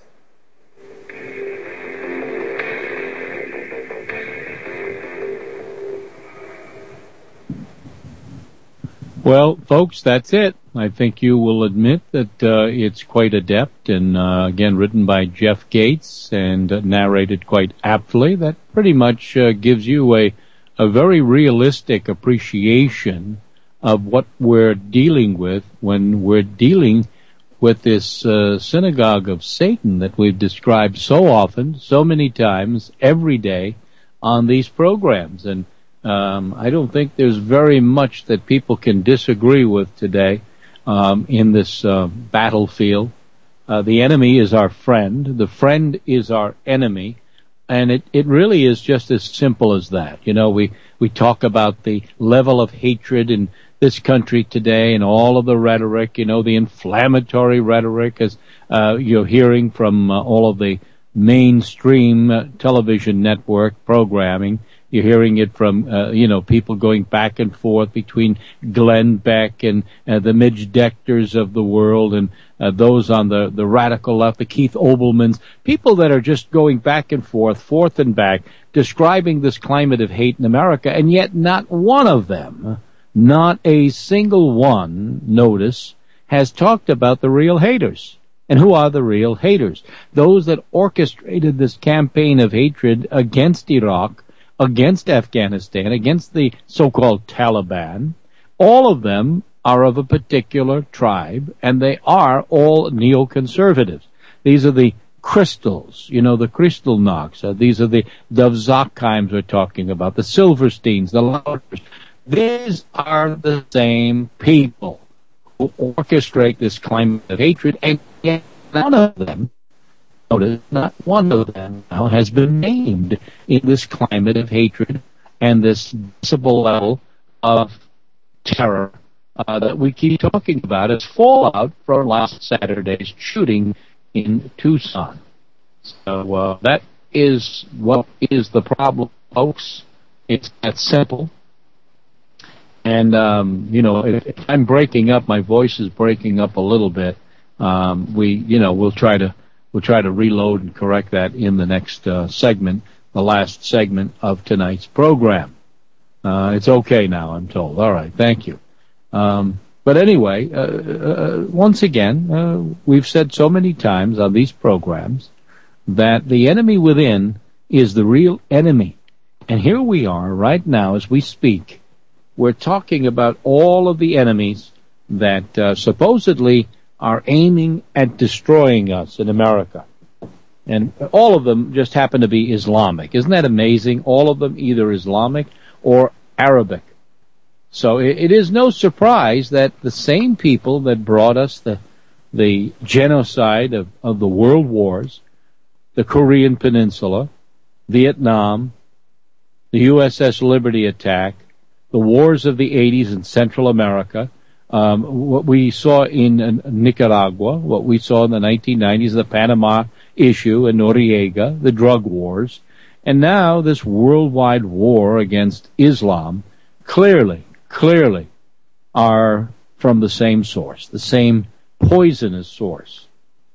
Well, folks, that's it. I think you will admit that uh, it's quite adept and, uh, again, written by Jeff Gates and uh, narrated quite aptly. That pretty much uh, gives you a, a very realistic appreciation of what we're dealing with when we're dealing with this uh, synagogue of Satan that we've described so often, so many times, every day on these programs. And Um, I don't think there's very much that people can disagree with today um, in this uh, battlefield. Uh, the enemy is our friend. The friend is our enemy. And it, it really is just as simple as that. You know, we, we talk about the level of hatred and this country today and all of the rhetoric, you know, the inflammatory rhetoric as uh, you're hearing from uh, all of the mainstream uh, television network programming. You're hearing it from, uh, you know, people going back and forth between Glenn Beck and uh, the Midge Decters of the world and uh, those on the, the radical left, the Keith Olbermanns, people that are just going back and forth, forth and back, describing this climate of hate in America, and yet not one of them, not a single one, notice, has talked about the real haters. And who are the real haters? Those that orchestrated this campaign of hatred against Iraq, against Afghanistan, against the so-called Taliban. All of them are of a particular tribe, and they are all neoconservatives. These are the Crystals, you know, the Kristallnachts. Uh, these are the Dov Zakheims we're talking about, the Silversteins, the Lauters. These are the same people who orchestrate this climate of hatred, and yet none of them, notice, not one of them now has been named in this climate of hatred and this decibel level of terror uh, that we keep talking about as fallout from last Saturday's shooting in Tucson. So uh, that is what is the problem, folks. It's that simple. And, um, you know, if, if I'm breaking up, my voice is breaking up a little bit, um, we, you know, we'll try to We'll try to reload and correct that in the next uh, segment, the last segment of tonight's program. Uh, it's okay now, I'm told. All right, thank you. Um, but anyway, uh, uh, once again, uh, we've said so many times on these programs that the enemy within is the real enemy. And here we are right now as we speak. We're talking about all of the enemies that uh, supposedly are aiming at destroying us in America. And all of them just happen to be Islamic. Isn't that amazing? All of them either Islamic or Arabic. So it, it is no surprise that the same people that brought us the the genocide of, of the world wars, the Korean Peninsula, Vietnam, the U S S Liberty attack, the wars of the eighties in Central America, Um, what we saw in uh, Nicaragua, what we saw in the nineteen nineties, the Panama issue and Noriega, the drug wars, and now this worldwide war against Islam, clearly, clearly are from the same source, the same poisonous source.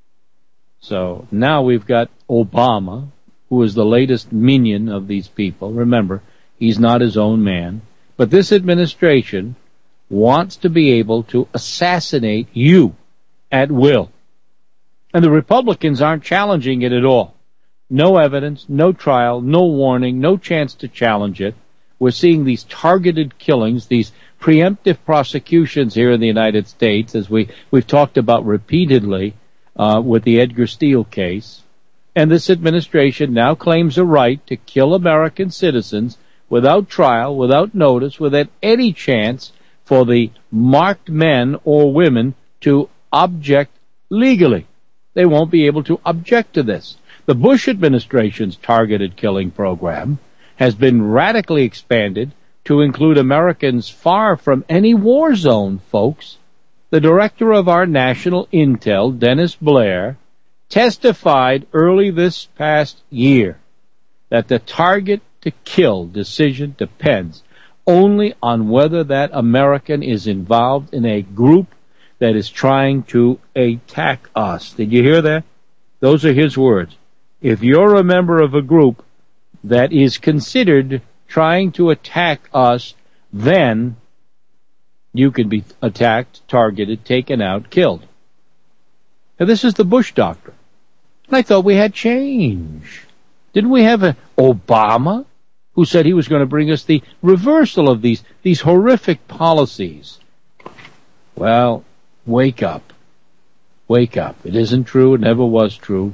So now we've got Obama, who is the latest minion of these people. Remember, he's not his own man. But this administration wants to be able to assassinate you at will. And the Republicans aren't challenging it at all. No evidence, no trial, no warning, no chance to challenge it. We're seeing these targeted killings, these preemptive prosecutions here in the United States, as we, we've talked about repeatedly uh, with the Edgar Steele case. And this administration now claims a right to kill American citizens without trial, without notice, without any chance for the marked men or women to object legally. They won't be able to object to this. The Bush administration's targeted killing program has been radically expanded to include Americans far from any war zone, folks. The director of our national intel, Dennis Blair, testified early this past year that the target to kill decision depends only on whether that American is involved in a group that is trying to attack us. Did you hear that? Those are his words. If you're a member of a group that is considered trying to attack us, then you can be attacked, targeted, taken out, killed. Now, this is the Bush doctrine. And I thought we had change. Didn't we have a Obama who said he was going to bring us the reversal of these, these horrific policies? Well, wake up. Wake up. It isn't true. It never was true.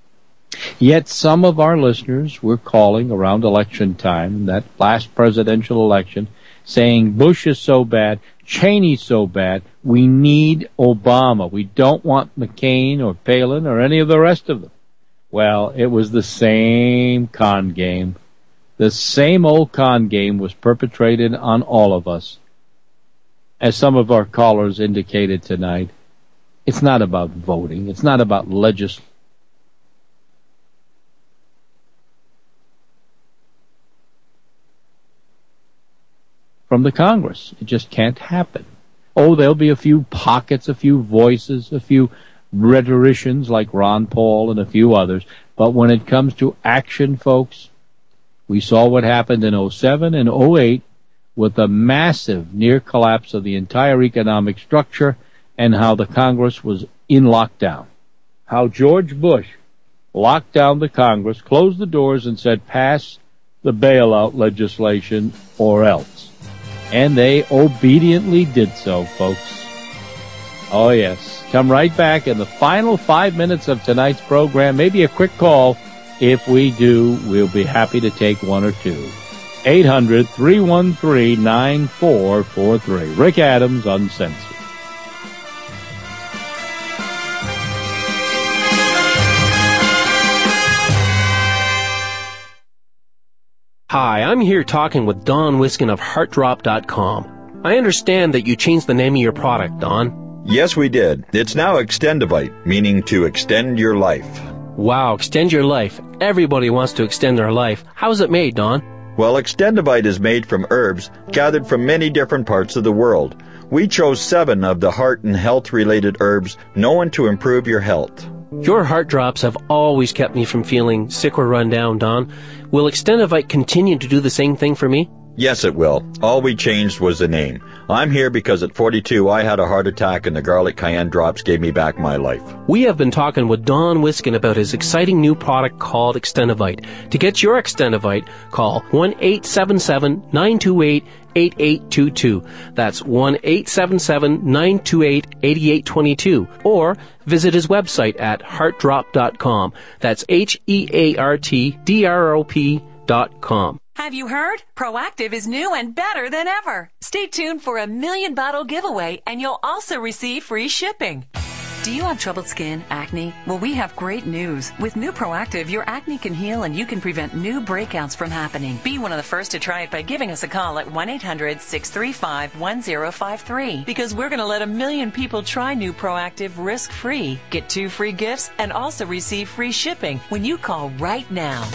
Yet some of our listeners were calling around election time, that last presidential election, saying Bush is so bad, Cheney's so bad, we need Obama. We don't want McCain or Palin or any of the rest of them. Well, it was the same con game. The same old con game was perpetrated on all of us. as some of our callers indicated tonight, it's not about voting. It's not about legislation. From the Congress. It just can't happen. Oh, there'll be a few pockets, a few voices, a few rhetoricians like Ron Paul and a few others. But when it comes to action, folks, we saw what happened in oh seven and oh eight with a massive near collapse of the entire economic structure and how the Congress was in lockdown. How George Bush locked down the Congress, closed the doors, and said, pass the bailout legislation or else. And they obediently did so, folks. Oh, yes. Come right back in the final five minutes of tonight's program. Maybe a quick call. If we do, we'll be happy to take one or two. eight hundred, three one three, nine four four three. Rick Adams, Uncensored. Hi, I'm here talking with Don Wiskin of heart drop dot com. I understand that you changed the name of your product, Don. Yes, we did. It's now Extendivite, meaning to extend your life. Wow, extend your life. Everybody wants to extend their life. How is it made, Don? Well, Extendivite is made from herbs gathered from many different parts of the world. We chose seven of the heart and health-related herbs known to improve your health. Your heart drops have always kept me from feeling sick or run down, Don. Will Extendivite continue to do the same thing for me? Yes, it will. All we changed was the name. I'm here because at forty-two I had a heart attack and the garlic cayenne drops gave me back my life. We have been talking with Don Wiskin about his exciting new product called Extendivite. To get your Extendivite, call one eight seven seven, nine two eight, eight eight two two. That's one eight seven seven, nine two eight, eight eight two two. Or visit his website at heart drop dot com. That's H E A R T D R O P dot com. Have you heard? Proactiv is new and better than ever. Stay tuned for a million bottle giveaway and you'll also receive free shipping. Do you have troubled skin, acne? Well, we have great news. With new Proactiv, your acne can heal and you can prevent new breakouts from happening. Be one of the first to try it by giving us a call at one eight hundred, six three five, one zero five three. Because we're going to let a million people try new Proactiv risk-free. Get two free gifts and also receive free shipping when you call right now.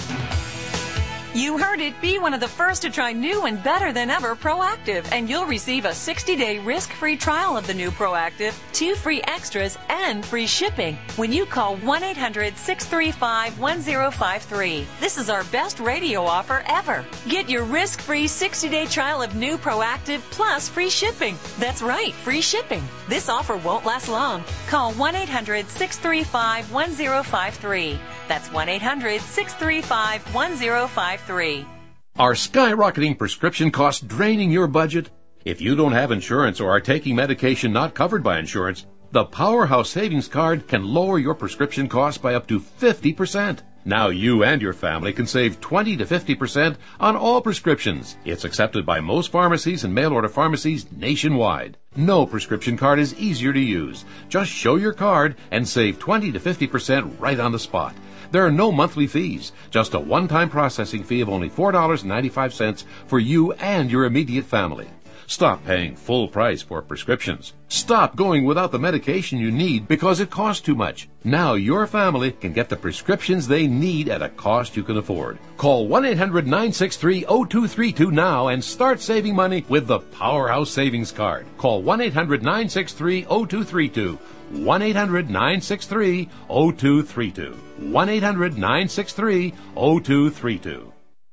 You heard it. Be one of the first to try new and better than ever Proactiv, and you'll receive a sixty-day risk-free trial of the new Proactiv, two free extras, and free shipping when you call one eight hundred, six three five, one zero five three. This is our best radio offer ever. Get your risk-free sixty-day trial of new Proactiv plus free shipping. That's right, free shipping. This offer won't last long. Call one eight hundred, six three five, one zero five three. That's one eight hundred, six three five, one zero five three. Are skyrocketing prescription costs draining your budget? If you don't have insurance or are taking medication not covered by insurance, the Powerhouse Savings Card can lower your prescription costs by up to fifty percent. Now you and your family can save twenty to fifty percent on all prescriptions. It's accepted by most pharmacies and mail-order pharmacies nationwide. No prescription card is easier to use. Just show your card and save twenty to fifty percent right on the spot. There are no monthly fees, just a one-time processing fee of only four dollars and ninety-five cents for you and your immediate family. Stop paying full price for prescriptions. Stop going without the medication you need because it costs too much. Now your family can get the prescriptions they need at a cost you can afford. Call one eight hundred, nine six three, zero two three two now and start saving money with the Powerhouse Savings Card. Call one eight hundred, nine six three, zero two three two. one eight hundred, nine six three, zero two three two. one eight hundred, nine six three, zero two three two.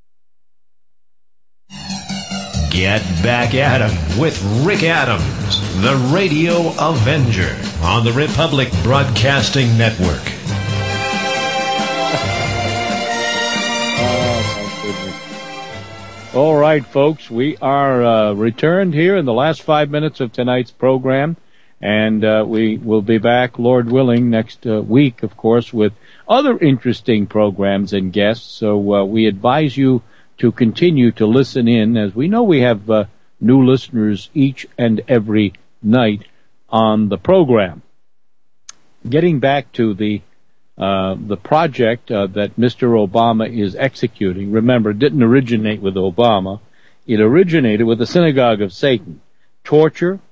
Get back at 'em with Rick Adams, the Radio Avenger, on the Republic Broadcasting Network. All right, folks, we are uh, returned here in the last five minutes of tonight's program, and uh, we will be back, Lord willing, next uh, week, of course, with other interesting programs and guests. So uh, we advise you to continue to listen in, as we know we have uh, new listeners each and every night on the program. Getting back to the uh, the project uh, that Mister Obama is executing, remember, it didn't originate with Obama. It originated with the Synagogue of Satan. Torture,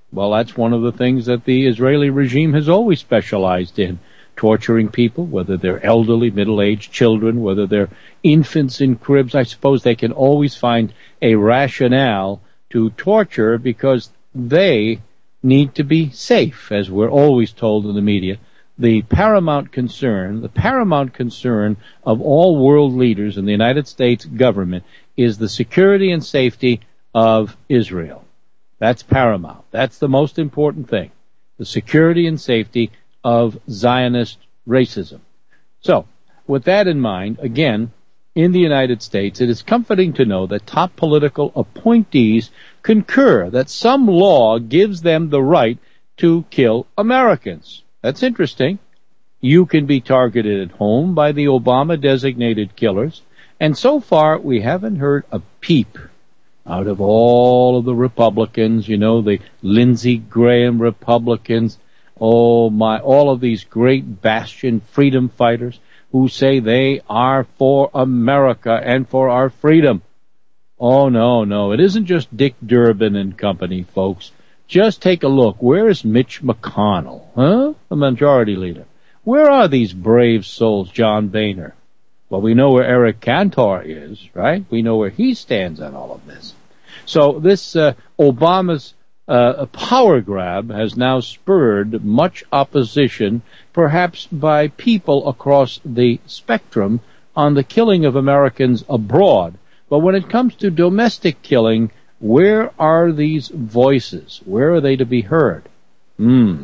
Well, that's one of the things that the Israeli regime has always specialized in, torturing people, whether they're elderly, middle-aged, children, whether they're infants in cribs. I suppose they can always find a rationale to torture because they need to be safe, as we're always told in the media. The paramount concern, the paramount concern of all world leaders in the United States government is the security and safety of Israel. That's paramount. That's the most important thing. The security and safety of Zionist racism. So, with that in mind, again, in the United States, it is comforting to know that top political appointees concur that some law gives them the right to kill Americans. That's interesting. You can be targeted at home by the Obama-designated killers, and so far we haven't heard a peep out of all of the Republicans, you know, the Lindsey Graham Republicans, oh my, all of these great bastion freedom fighters who say they are for America and for our freedom. Oh, no, no, it isn't just Dick Durbin and company, folks. Just take a look. Where is Mitch McConnell, huh? The majority leader. Where are these brave souls, John Boehner? Well, we know where Eric Cantor is, right? We know where he stands on all of this. So this uh, Obama's uh, power grab has now spurred much opposition, perhaps by people across the spectrum, on the killing of Americans abroad. But when it comes to domestic killing, where are these voices? Where are they to be heard? Hmm.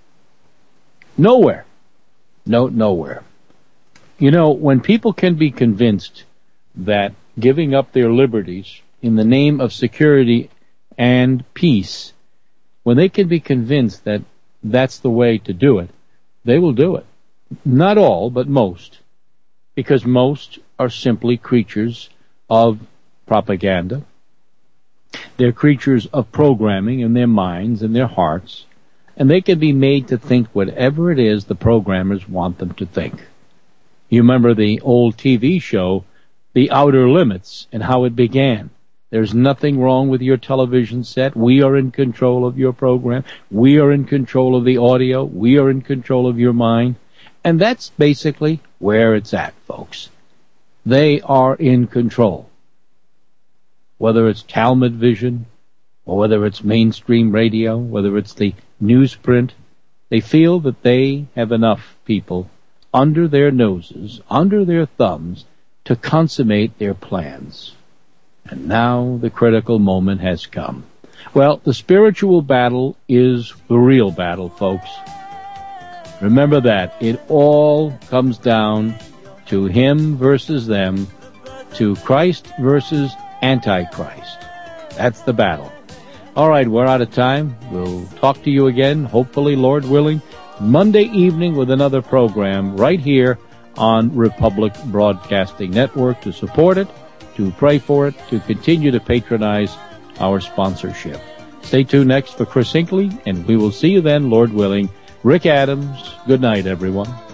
Nowhere. No, nowhere. You know, when people can be convinced that giving up their liberties in the name of security and peace, when they can be convinced that that's the way to do it, they will do it. Not all, but most. Because most are simply creatures of propaganda. They're creatures of programming in their minds and their hearts, and they can be made to think whatever it is the programmers want them to think. You remember the old T V show, The Outer Limits, and how it began. There's nothing wrong with your television set. We are in control of your program. We are in control of the audio. We are in control of your mind. And that's basically where it's at, folks. They are in control. Whether it's Talmud Vision, or whether it's mainstream radio, whether it's the newsprint, they feel that they have enough people under their noses, under their thumbs, to consummate their plans. And now the critical moment has come. Well, the spiritual battle is the real battle, folks. Remember that. It all comes down to him versus them, to Christ versus Antichrist. That's the battle. All right, we're out of time. We'll talk to you again, hopefully, Lord willing, Monday evening with another program right here on Republic Broadcasting Network. To support it, to pray for it, to continue to patronize our sponsorship. Stay tuned next for Chris Hinckley, and we will see you then, Lord willing. Rick Adams, good night, everyone.